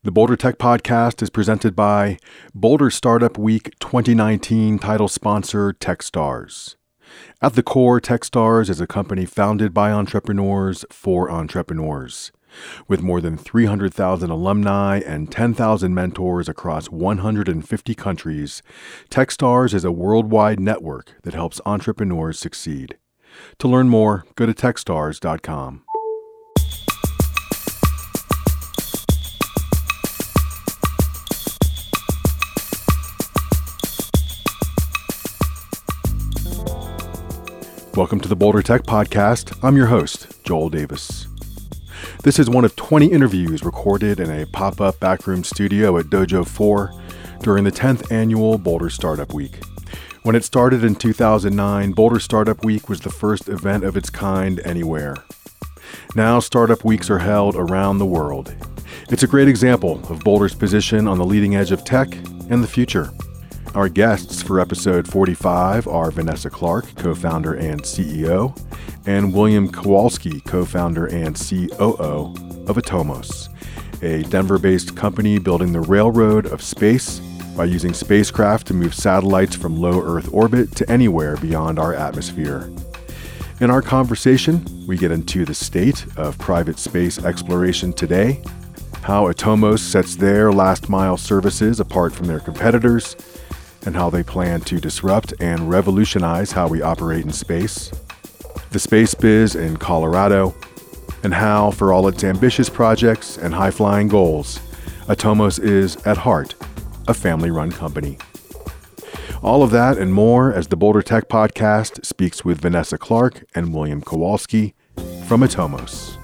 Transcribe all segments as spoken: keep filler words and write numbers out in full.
The Boulder Tech Podcast is presented by Boulder Startup Week twenty nineteen title sponsor Techstars. At the core, Techstars is a company founded by entrepreneurs for entrepreneurs. With more than three hundred thousand alumni and ten thousand mentors across one hundred fifty countries, Techstars is a worldwide network that helps entrepreneurs succeed. To learn more, go to techstars dot com. Welcome to the Boulder Tech Podcast. I'm your host, Joel Davis. This is one of twenty interviews recorded in a pop-up backroom studio at Dojo four during the tenth annual Boulder Startup Week. When it started in two thousand nine, Boulder Startup Week was the first event of its kind anywhere. Now, Startup Weeks are held around the world. It's a great example of Boulder's position on the leading edge of tech and the future. Our guests for episode forty-five are Vanessa Clark, co-founder and C E O, and William Kowalski, co-founder and C O O of Atomos, a Denver-based company building the railroad of space by using spacecraft to move satellites from low Earth orbit to anywhere beyond our atmosphere. In our conversation, we get into the state of private space exploration today, how Atomos sets their last-mile services apart from their competitors, and how they plan to disrupt and revolutionize how we operate in space, the space biz in Colorado, and how, for all its ambitious projects and high-flying goals, Atomos is, at heart, a family-run company. All of that and more as the Boulder Tech Podcast speaks with Vanessa Clark and William Kowalski from Atomos.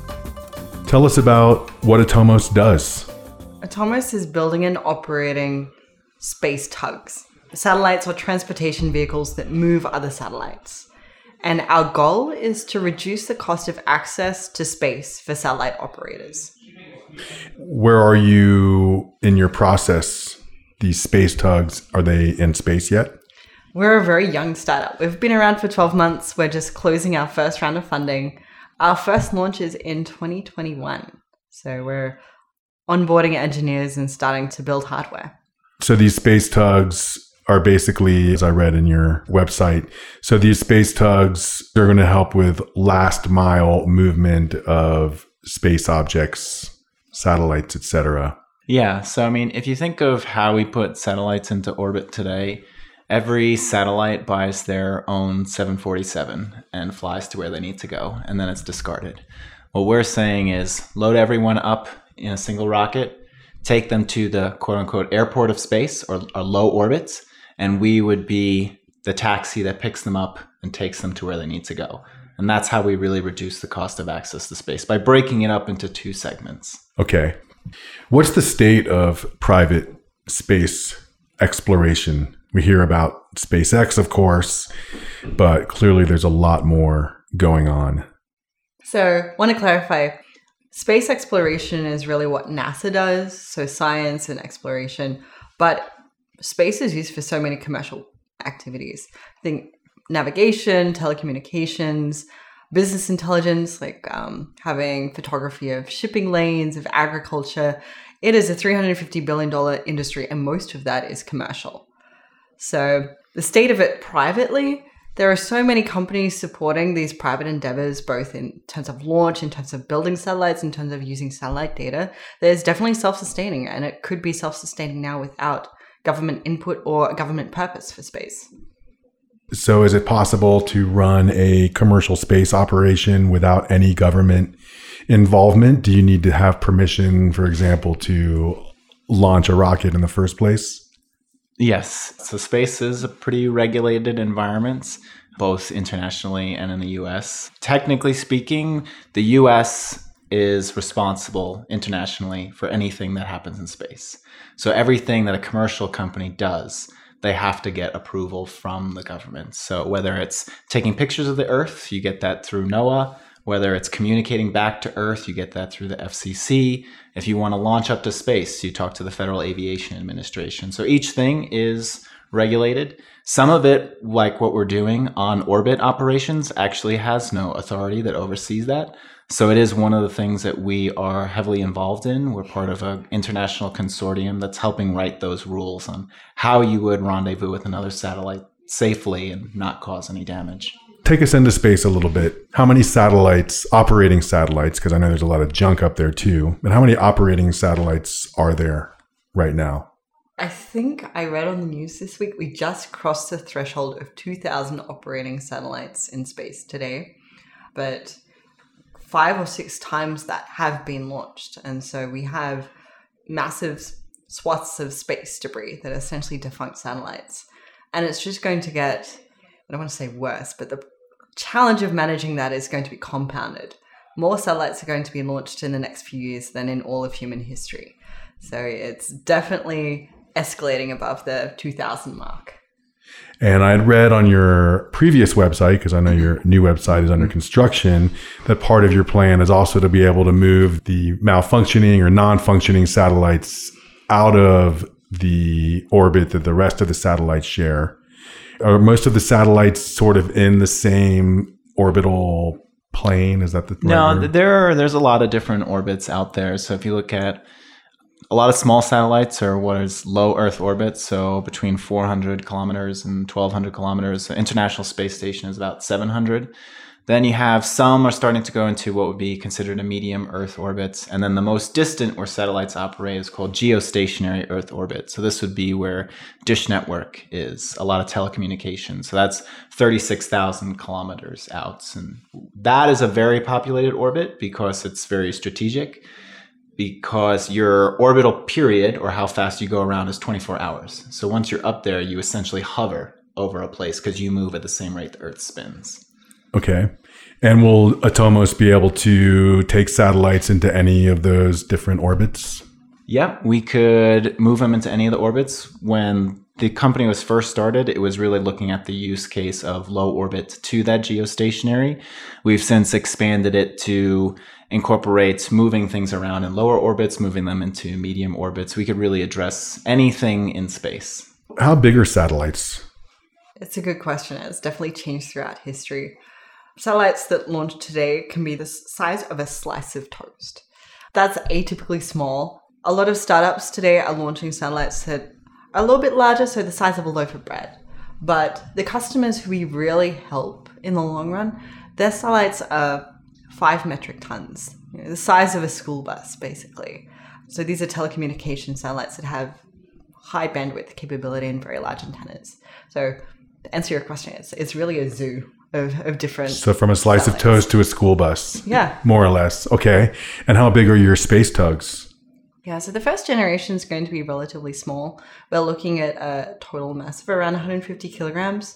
Tell us about what Atomos does. Atomos is building and operating space tugs. Satellites are transportation vehicles that move other satellites. And our goal is to reduce the cost of access to space for satellite operators. Where are you in your process? These space tugs, are they in space yet? We're a very young startup. We've been around for twelve months. We're just closing our first round of funding. Our first launch is in twenty twenty-one. So we're onboarding engineers and starting to build hardware. So these space tugs are basically, as I read in your website, so these space tugs, they're going to help with last mile movement of space objects, satellites, et cetera. Yeah. So, I mean, if you think of how we put satellites into orbit today, every satellite buys their own seven forty-seven and flies to where they need to go, and then it's discarded. What we're saying is load everyone up in a single rocket, take them to the quote unquote airport of space or, or low orbits, and we would be the taxi that picks them up and takes them to where they need to go. And that's how we really reduce the cost of access to space, by breaking it up into two segments. Okay. What's the state of private space exploration? We hear about SpaceX, of course, but clearly there's a lot more going on. So I want to clarify. Space exploration is really what NASA does, so science and exploration, but space is used for so many commercial activities. I think navigation, telecommunications, business intelligence, like um, having photography of shipping lanes, of agriculture. It is a three hundred fifty billion dollars industry, and most of that is commercial. So the state of it privately, there are so many companies supporting these private endeavors, both in terms of launch, in terms of building satellites, in terms of using satellite data. There's definitely self-sustaining, and it could be self-sustaining now without government input or a government purpose for space. So is it possible to run a commercial space operation without any government involvement? Do you need to have permission, for example, to launch a rocket in the first place? Yes. So space is a pretty regulated environment, both internationally and in the U S. Technically speaking, the U S is responsible internationally for anything that happens in space. So everything that a commercial company does, they have to get approval from the government. So whether it's taking pictures of the Earth, you get that through NOAA. Whether it's communicating back to Earth, you get that through the F C C. If you want to launch up to space, you talk to the Federal Aviation Administration. So each thing is regulated. Some of it, like what we're doing on orbit operations, actually has no authority that oversees that. So it is one of the things that we are heavily involved in. We're part of an international consortium that's helping write those rules on how you would rendezvous with another satellite safely and not cause any damage. Take us into space a little bit. How many satellites, operating satellites, because I know there's a lot of junk up there too, but how many operating satellites are there right now? I think I read on the news this week, we just crossed the threshold of two thousand operating satellites in space today. But five or six times that have been launched. And so we have massive swaths of space debris that are essentially defunct satellites. And it's just going to get, I don't want to say worse, but the challenge of managing that is going to be compounded. More satellites are going to be launched in the next few years than in all of human history. So it's definitely escalating above the two thousand mark. And I'd read on your previous website, because I know your new website is under construction, that part of your plan is also to be able to move the malfunctioning or non-functioning satellites out of the orbit that the rest of the satellites share. Are most of the satellites sort of in the same orbital plane? Is that the right No, word? there are, there's a lot of different orbits out there. So if you look at a lot of small satellites are what is low Earth orbit, so between four hundred kilometers and twelve hundred kilometers. The International Space Station is about seven hundred. Then you have some are starting to go into what would be considered a medium Earth orbit. And then the most distant where satellites operate is called geostationary Earth orbit. So this would be where Dish Network is, a lot of telecommunications. So that's thirty-six thousand kilometers out. And that is a very populated orbit because it's very strategic, because your orbital period, or how fast you go around, is twenty-four hours. So once you're up there, you essentially hover over a place because you move at the same rate the Earth spins. Okay. And will Atomos be able to take satellites into any of those different orbits? Yeah, we could move them into any of the orbits. When the company was first started, it was really looking at the use case of low orbit to that geostationary. We've since expanded it to incorporate moving things around in lower orbits, moving them into medium orbits. We could really address anything in space. How big are satellites? It's a good question. It's definitely changed throughout history. Satellites that launch today can be the size of a slice of toast. That's atypically small. A lot of startups today are launching satellites that are a little bit larger, so the size of a loaf of bread. But the customers who we really help in the long run, their satellites are five metric tons, you know, the size of a school bus, basically. So these are telecommunication satellites that have high bandwidth capability and very large antennas. So to answer your question, it's, it's really a zoo of, of different So from a slice satellites. of toast to a school bus. Yeah. More or less. Okay. And how big are your space tugs? Yeah, so the first generation is going to be relatively small. We're looking at a total mass of around one hundred fifty kilograms.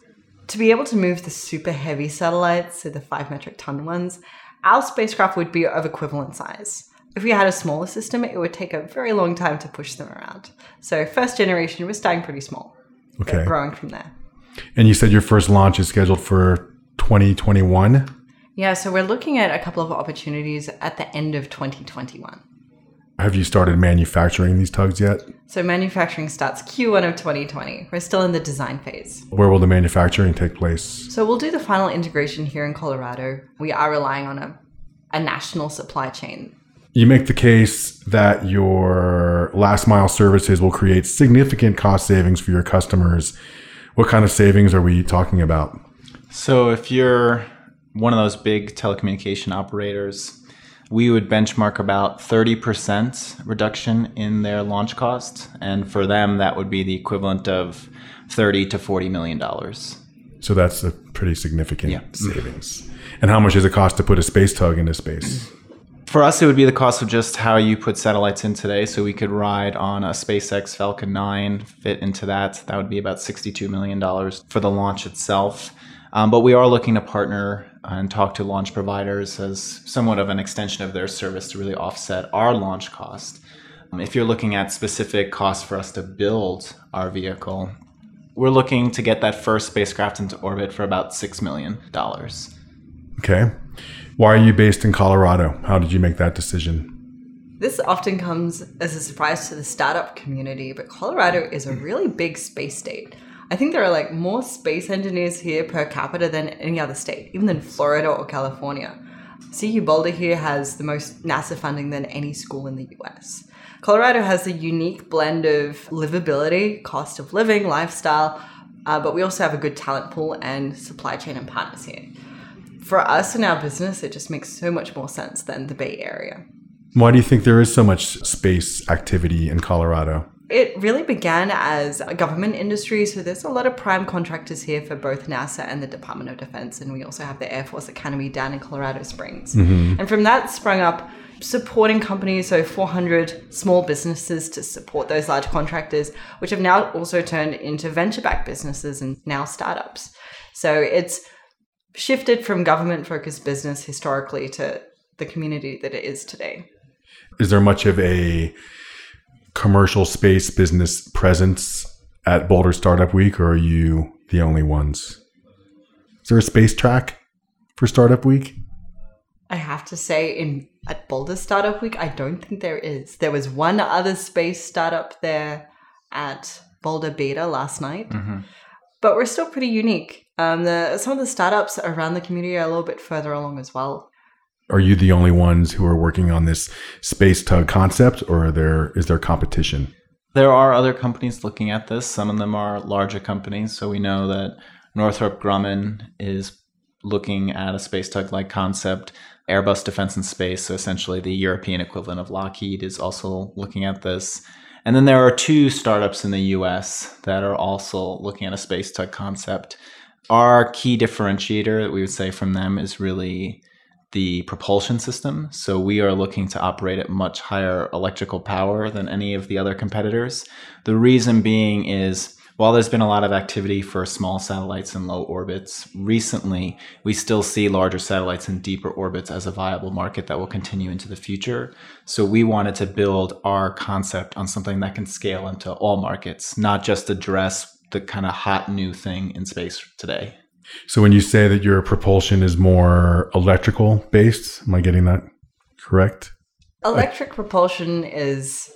To be able to move the super heavy satellites, so the five metric ton ones, our spacecraft would be of equivalent size. If we had a smaller system, it would take a very long time to push them around. So first generation, we're starting pretty small. Okay. But growing from there. And you said your first launch is scheduled for twenty twenty-one? Yeah, so we're looking at a couple of opportunities at the end of twenty twenty-one. Have you started manufacturing these tugs yet? So manufacturing starts Q one of twenty twenty. We're still in the design phase. Where will the manufacturing take place? So we'll do the final integration here in Colorado. We are relying on a, a national supply chain. You make the case that your last mile services will create significant cost savings for your customers. What kind of savings are we talking about? So if you're one of those big telecommunication operators, we would benchmark about thirty percent reduction in their launch cost. And for them, that would be the equivalent of thirty to forty million dollars. So that's a pretty significant Yeah. savings. And how much does it cost to put a space tug into space? For us, it would be the cost of just how you put satellites in today. So we could ride on a SpaceX Falcon nine, fit into that. That would be about sixty-two million dollars for the launch itself. Um, but we are looking to partner and talk to launch providers as somewhat of an extension of their service to really offset our launch cost. Um, if you're looking at specific costs for us to build our vehicle, we're looking to get that first spacecraft into orbit for about six million dollars. Okay. Why are you based in Colorado? How did you make that decision? This often comes as a surprise to the startup community, but Colorado is a really big space state. I think there are like more space engineers here per capita than any other state, even than Florida or California. C U Boulder here has the most NASA funding than any school in the U S. Colorado has a unique blend of livability, cost of living, lifestyle, uh, but we also have a good talent pool and supply chain and partners here. For us in our business, it just makes so much more sense than the Bay Area. Why do you think there is so much space activity in Colorado? It really began as a government industry, so there's a lot of prime contractors here for both NASA and the Department of Defense, and we also have the Air Force Academy down in Colorado Springs. Mm-hmm. And from that sprung up supporting companies, so four hundred small businesses to support those large contractors, which have now also turned into venture-backed businesses and now startups. So it's shifted from government-focused business historically to the community that it is today. Is there much of a commercial space business presence at Boulder Startup Week, or are you the only ones? Is there a space track for Startup Week? I have to say, in at Boulder Startup Week, I don't think there is. There was one other space startup there at Boulder Beta last night, mm-hmm. but we're still pretty unique. Um, the, some of the startups around the community are a little bit further along as well. Are you the only ones who are working on this space tug concept, or are there is there competition? There are other companies looking at this. Some of them are larger companies. So we know that Northrop Grumman is looking at a space tug-like concept. Airbus Defence and Space, so essentially the European equivalent of Lockheed, is also looking at this. And then there are two startups in the U S that are also looking at a space tug concept. Our key differentiator that we would say from them is really the propulsion system. So we are looking to operate at much higher electrical power than any of the other competitors. The reason being is, while there's been a lot of activity for small satellites in low orbits, recently we still see larger satellites in deeper orbits as a viable market that will continue into the future. So we wanted to build our concept on something that can scale into all markets, not just address the kind of hot new thing in space today. So when you say that your propulsion is more electrical based, am I getting that correct? Electric propulsion is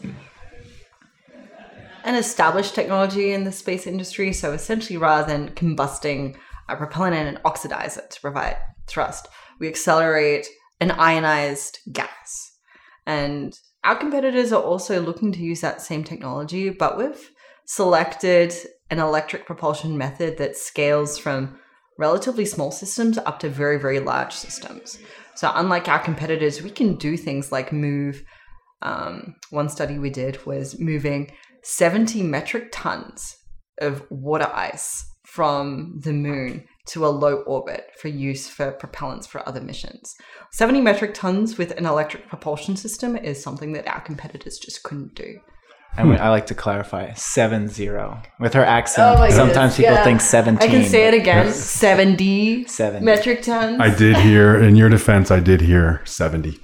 an established technology in the space industry. So essentially, rather than combusting a propellant and an oxidizer to provide thrust, we accelerate an ionized gas. And our competitors are also looking to use that same technology, but we've selected an electric propulsion method that scales from relatively small systems up to very, very large systems. So unlike our competitors, we can do things like move, um, one study we did was moving seventy metric tons of water ice from the moon to a low orbit for use for propellants for other missions. seventy metric tons with an electric propulsion system is something that our competitors just couldn't do. And we, I like to clarify, seven zero. With her accent, oh sometimes people yeah. think seventeen. I can say it again, seventy, seventy metric tons. I did hear, in your defense, I did hear seventy.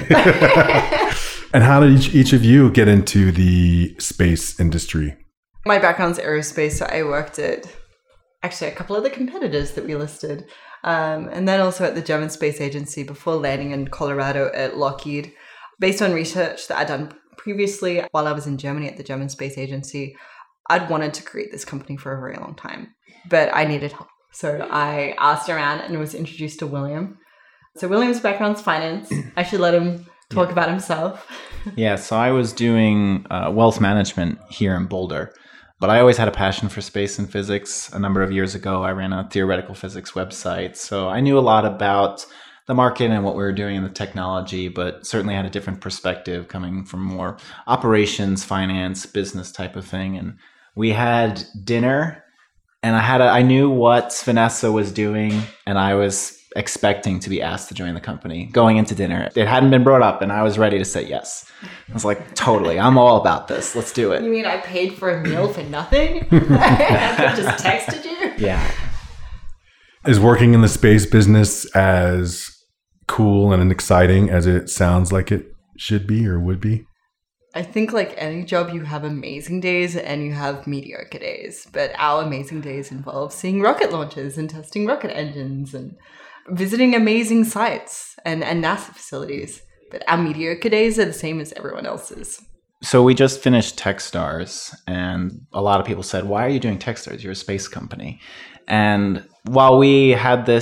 And how did each, each of you get into the space industry? My background's aerospace, so I worked at actually a couple of the competitors that we listed. Um, and then also at the German Space Agency before landing in Colorado at Lockheed. Based on research that I'd done previously, while I was in Germany at the German Space Agency, I'd wanted to create this company for a very long time, but I needed help. So I asked around and was introduced to William. So William's background's finance. I should let him talk yeah. about himself. Yeah, so I was doing uh, wealth management here in Boulder, but I always had a passion for space and physics. A number of years ago, I ran a theoretical physics website, so I knew a lot about the market and what we were doing in the technology, but certainly had a different perspective coming from more operations, finance, business type of thing. And we had dinner, and I had a, I knew what Vanessa was doing, and I was expecting to be asked to join the company going into dinner. It hadn't been brought up, and I was ready to say yes. I was like, totally, I'm all about this. Let's do it. You mean I paid for a meal for nothing? I just texted you? Yeah. Is working in the space business as cool and exciting as it sounds like it should be or would be? I think like any job, you have amazing days and you have mediocre days. But our amazing days involve seeing rocket launches and testing rocket engines and visiting amazing sites and, and NASA facilities. But our mediocre days are the same as everyone else's. So we just finished Techstars, and a lot of people said, why are you doing Techstars? You're a space company. And while we had this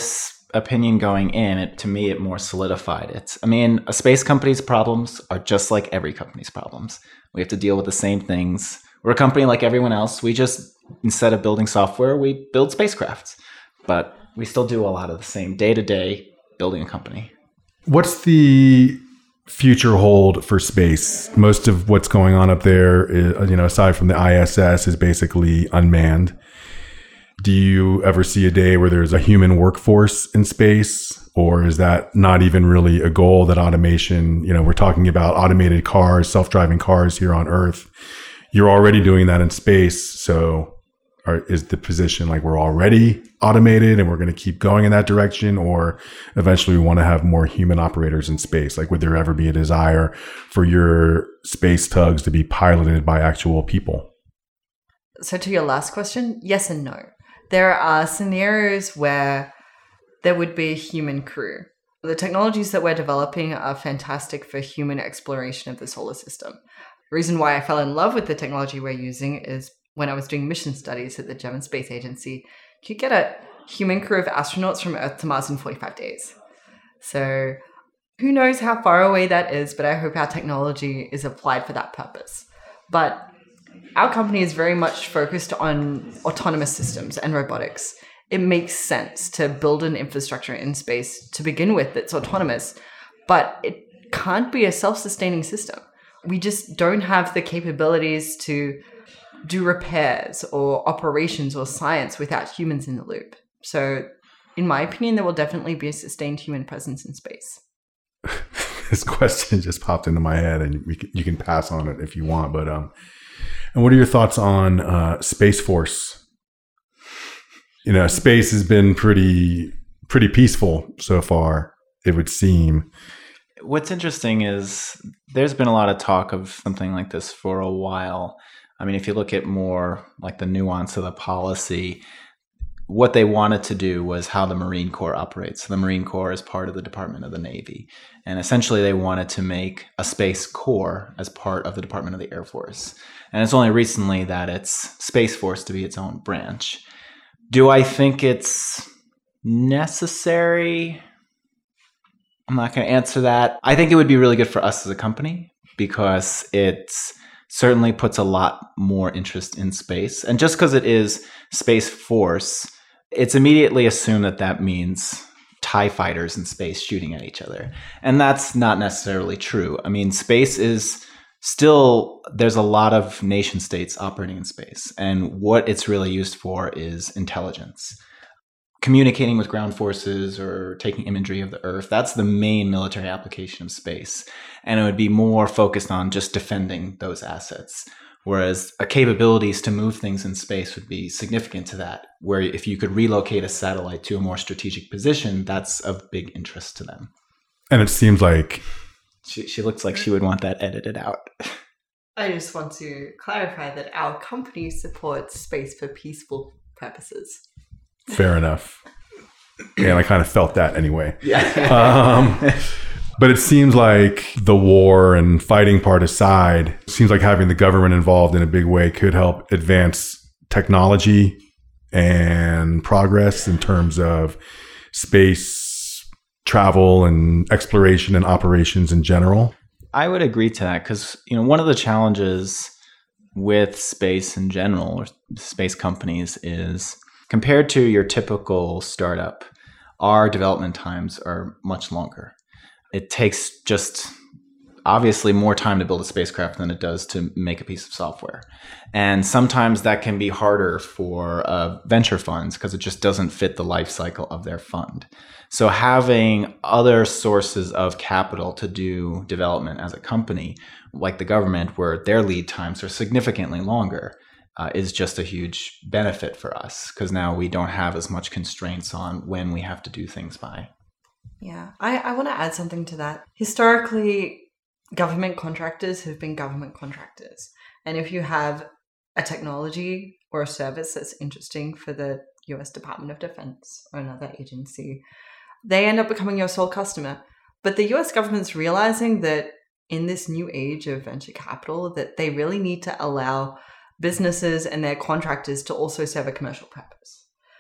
opinion going in, it to me, it more solidified it. I mean, a space company's problems are just like every company's problems. We have to deal with the same things. We're a company like everyone else. We just, instead of building software, we build spacecrafts. But we still do a lot of the same day-to-day building a company. What's the future hold for space? Most of what's going on up there, is, you know, aside from the I S S, is basically unmanned. Do you ever see a day where there's a human workforce in space? Or is that not even really a goal, that automation, you know, we're talking about automated cars, self-driving cars here on Earth. You're already doing that in space. So are, is the position like we're already automated and we're going to keep going in that direction? Or eventually we want to have more human operators in space? Like, would there ever be a desire for your space tugs to be piloted by actual people? So to your last question, yes and no. There are scenarios where there would be a human crew. The technologies that we're developing are fantastic for human exploration of the solar system. The reason why I fell in love with the technology we're using is when I was doing mission studies at the German Space Agency, you could get a human crew of astronauts from Earth to Mars in forty-five days. So who knows how far away that is, but I hope our technology is applied for that purpose. But our company is very much focused on autonomous systems and robotics. It makes sense to build an infrastructure in space to begin with that's autonomous, but it can't be a self-sustaining system. We just don't have the capabilities to do repairs or operations or science without humans in the loop. So in my opinion, there will definitely be a sustained human presence in space. This question just popped into my head, and we can, you can pass on it if you want, but um, and what are your thoughts on uh, Space Force? You know, space has been pretty pretty peaceful so far, it would seem. What's interesting is there's been a lot of talk of something like this for a while. I mean, if you look at more like the nuance of the policy, what they wanted to do was how the Marine Corps operates. So the Marine Corps is part of the Department of the Navy. And essentially they wanted to make a Space Corps as part of the Department of the Air Force. And it's only recently that it's Space Force to be its own branch. Do I think it's necessary? I'm not going to answer that. I think it would be really good for us as a company because it's certainly puts a lot more interest in space. And just because it is Space Force, it's immediately assumed that that means TIE fighters in space shooting at each other. And that's not necessarily true. I mean, space is still, there's a lot of nation states operating in space. And what it's really used for is intelligence. Communicating with ground forces or taking imagery of the Earth, that's the main military application of space. And it would be more focused on just defending those assets. Whereas a capabilities to move things in space would be significant to that, where if you could relocate a satellite to a more strategic position, that's of big interest to them. And it seems like... She, she looks like she would want that edited out. I just want to clarify that our company supports space for peaceful purposes. Fair enough. And I kind of felt that anyway. Yeah. um, but it seems like the war and fighting part aside, it seems like having the government involved in a big way could help advance technology and progress in terms of space travel and exploration and operations in general. I would agree to that because, you know, one of the challenges with space in general, or space companies, is compared to your typical startup, our development times are much longer. It takes just obviously more time to build a spacecraft than it does to make a piece of software. And sometimes that can be harder for uh, venture funds because it just doesn't fit the life cycle of their fund. So having other sources of capital to do development as a company, like the government, where their lead times are significantly longer, Uh, is just a huge benefit for us because now we don't have as much constraints on when we have to do things by. Yeah, I, I want to add something to that. Historically, government contractors have been government contractors. And if you have a technology or a service that's interesting for the U S Department of Defense or another agency, they end up becoming your sole customer. But the U S government's realizing that in this new age of venture capital, that they really need to allow businesses and their contractors to also serve a commercial purpose.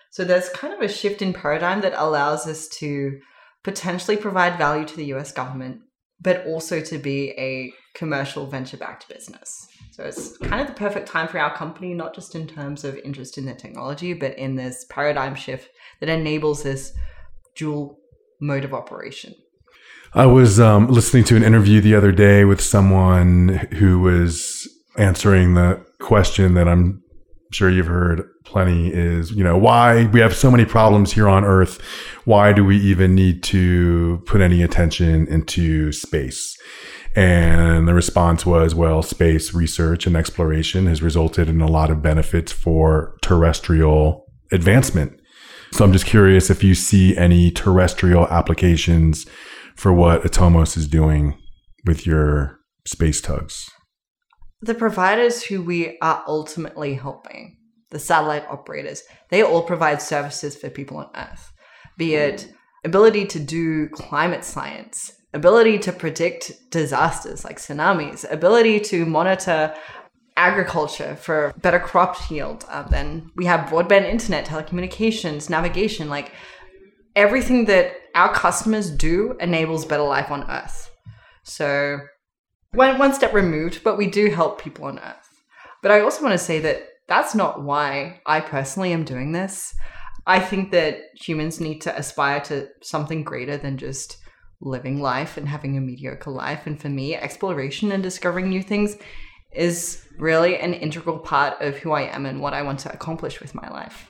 So there's kind of a shift in paradigm that allows us to potentially provide value to the U S government, but also to be a commercial venture-backed business. So it's kind of the perfect time for our company, not just in terms of interest in the technology, but in this paradigm shift that enables this dual mode of operation. I was um, listening to an interview the other day with someone who was answering the question that I'm sure you've heard plenty is, you know, why we have so many problems here on Earth. Why do we even need to put any attention into space? And the response was, well, space research and exploration has resulted in a lot of benefits for terrestrial advancement. So I'm just curious if you see any terrestrial applications for what Atomos is doing with your space tugs. The providers who we are ultimately helping, the satellite operators, they all provide services for people on Earth, be it ability to do climate science, ability to predict disasters like tsunamis, ability to monitor agriculture for better crop yield. Uh, then we have broadband internet, telecommunications, navigation, like everything that our customers do enables better life on Earth. So one, one step removed, but we do help people on Earth. But I also want to say that that's not why I personally am doing this. I think that humans need to aspire to something greater than just living life and having a mediocre life. And for me, exploration and discovering new things is really an integral part of who I am and what I want to accomplish with my life.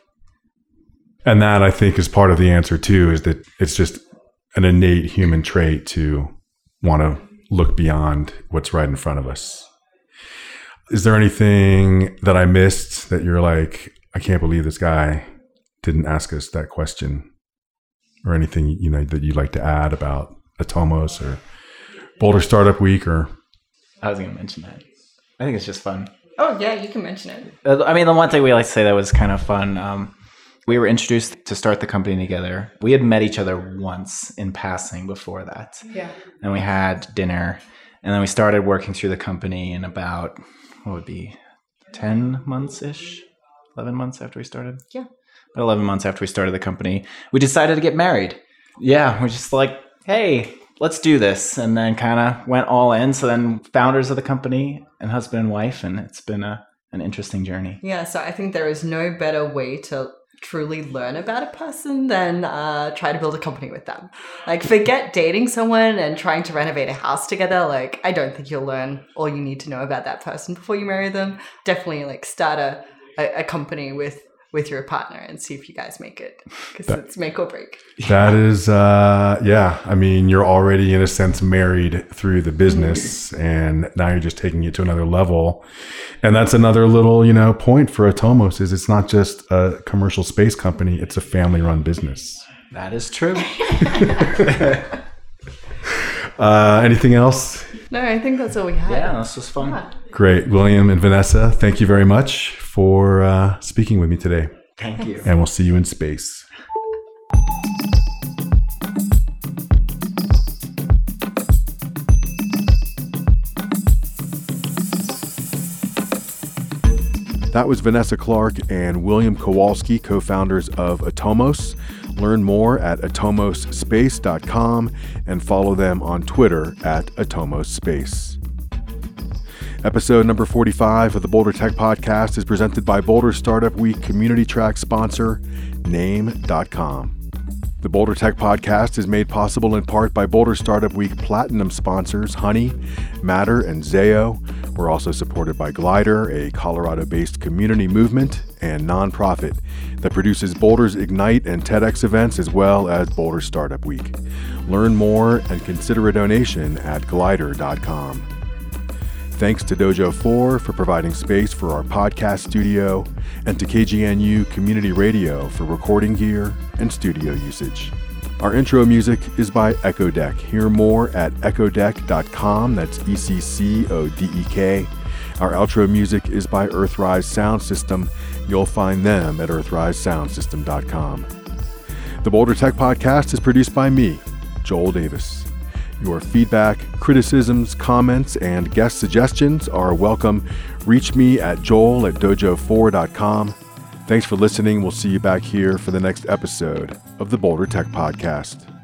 And that, I think, is part of the answer too, is that it's just an innate human trait to want to look beyond what's right in front of us. Is there anything that I missed that you're like, I can't believe this guy didn't ask us that question? Or anything, you know, that you'd like to add about Atomos or Boulder Startup Week? Or I was going to mention that. I think it's just fun. Oh, yeah, you can mention it. I mean, the one thing we like to say that was kind of fun, um, we were introduced to start the company together. We had met each other once in passing before that. Yeah. And we had dinner. And then we started working through the company in about, what would be, ten months-ish? eleven months after we started? Yeah. About eleven months after we started the company, we decided to get married. Yeah, we're just like, hey, let's do this. And then kind of went all in. So then founders of the company and husband and wife, and it's been a, an interesting journey. Yeah, so I think there is no better way to truly learn about a person than uh, try to build a company with them. Like, forget dating someone and trying to renovate a house together. Like, I don't think you'll learn all you need to know about that person before you marry them. Definitely, like, start a, a, a company with with your partner and see if you guys make it, because it's make or break. That is, uh, yeah. I mean, you're already in a sense married through the business, and now you're just taking it to another level. And that's another little, you know, point for Atomos is it's not just a commercial space company; it's a family-run business. That is true. uh, anything else? No, I think that's all we had. Yeah, this was fun. Yeah. Great. William and Vanessa, thank you very much for uh, speaking with me today. Thank you. And we'll see you in space. That was Vanessa Clark and William Kowalski, co-founders of Atomos. Learn more at atomos space dot com and follow them on Twitter at AtomosSpace. Episode number forty-five of the Boulder Tech Podcast is presented by Boulder Startup Week community track sponsor, name dot com. The Boulder Tech Podcast is made possible in part by Boulder Startup Week Platinum sponsors Honey, Matter, and Zayo. We're also supported by Glider, a Colorado-based community movement and nonprofit that produces Boulder's Ignite and TEDx events as well as Boulder Startup Week. Learn more and consider a donation at glider dot com. Thanks to Dojo four for providing space for our podcast studio, and to K G N U Community Radio for recording gear and studio usage. Our intro music is by Echo Deck. Hear more at echo deck dot com. That's E C C O D E K. Our outro music is by Earthrise Sound System. You'll find them at earthrise sound system dot com. The Boulder Tech Podcast is produced by me, Joel Davis. Your feedback, criticisms, comments, and guest suggestions are welcome. Reach me at joel at dojo four dot com. Thanks for listening. We'll see you back here for the next episode of the Boulder Tech Podcast.